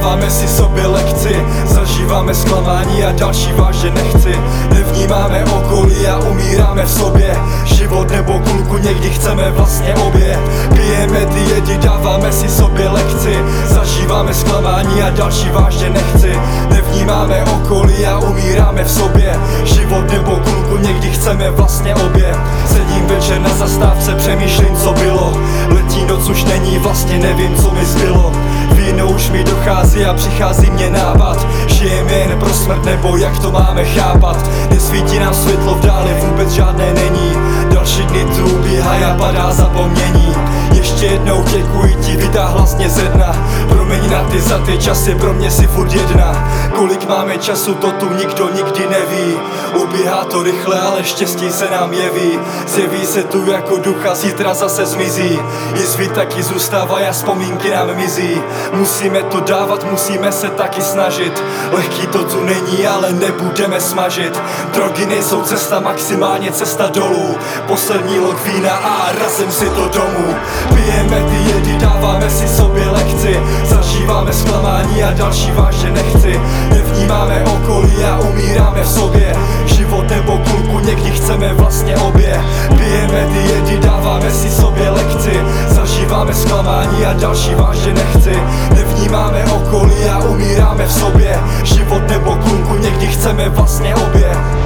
dáváme si sobě lekci, zažíváme zklamání a další vážně nechci. Nevnímáme okolí a umíráme v sobě, život nebo kulku někdy chceme vlastně obě. Pijeme diety, dáváme si sobě lekci, zažíváme zklamání a další vážně nechci. Nevnímáme okolí a umíráme v sobě, život nebo kulku někdy chceme vlastně obě. Sedím večer na zastávce, přemýšlím co bylo, letí noc už není, vlastně nevím co mi zbylo. Víno už mi dochází a přichází mě nápad, žijeme jen pro smrt nebo jak to máme chápat. Nesvítí nám světlo v dáli, vůbec žádné není, další dny tu ubíhají a padá zapomnění. Ještě jednou děkuji ti, vytáhla jsi mě ze dna, promiň na ty za ty časy, pro mě si furt jedna. Kolik máme času, to tu nikdo nikdy neví, ubíhá to rychle, ale štěstí se nám jeví. Zjeví se tu jako ducha, zítra zase zmizí, jizvy taky zůstávají a vzpomínky nám mizí. Musíme to dávat, musíme se taky snažit, lehký to tu není, ale nebudeme smažit. Drogy nejsou cesta, maximálně cesta dolů, poslední lok vína a razem si to domů. Pijeme ty jedy, dáváme si sobě lekci, zažíváme zklamání a další vážně nechci. Nevnímáme okolí a umíráme v sobě, život nebo kulku někdy chceme vlastně obě. Pijeme ty jedy, dáváme si sobě lekci, zažíváme zklamání a další vážně nechci. Nevnímáme okolí a umíráme v sobě, život nebo kulku někdy chceme vlastně obě.